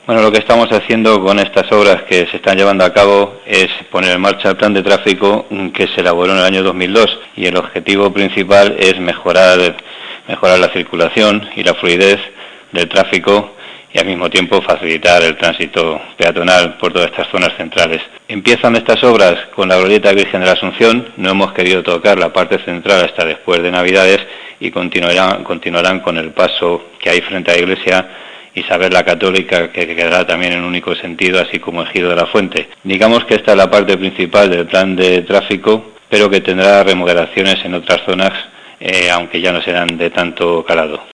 Bueno, lo que estamos haciendo con estas obras que se están llevando a cabo es poner en marcha el plan de tráfico que se elaboró en el año 2002 y el objetivo principal es mejorar la circulación y la fluidez del tráfico y al mismo tiempo facilitar el tránsito peatonal por todas estas zonas centrales. Empiezan estas obras con la glorieta Virgen de la Asunción, no hemos querido tocar la parte central hasta después de Navidades y continuarán con el paso que hay frente a la iglesia Isabel la Católica, que quedará también en un único sentido, así como Ejido de la Fuente. Digamos que esta es la parte principal del plan de tráfico, pero que tendrá remodelaciones en otras zonas, aunque ya no serán de tanto calado.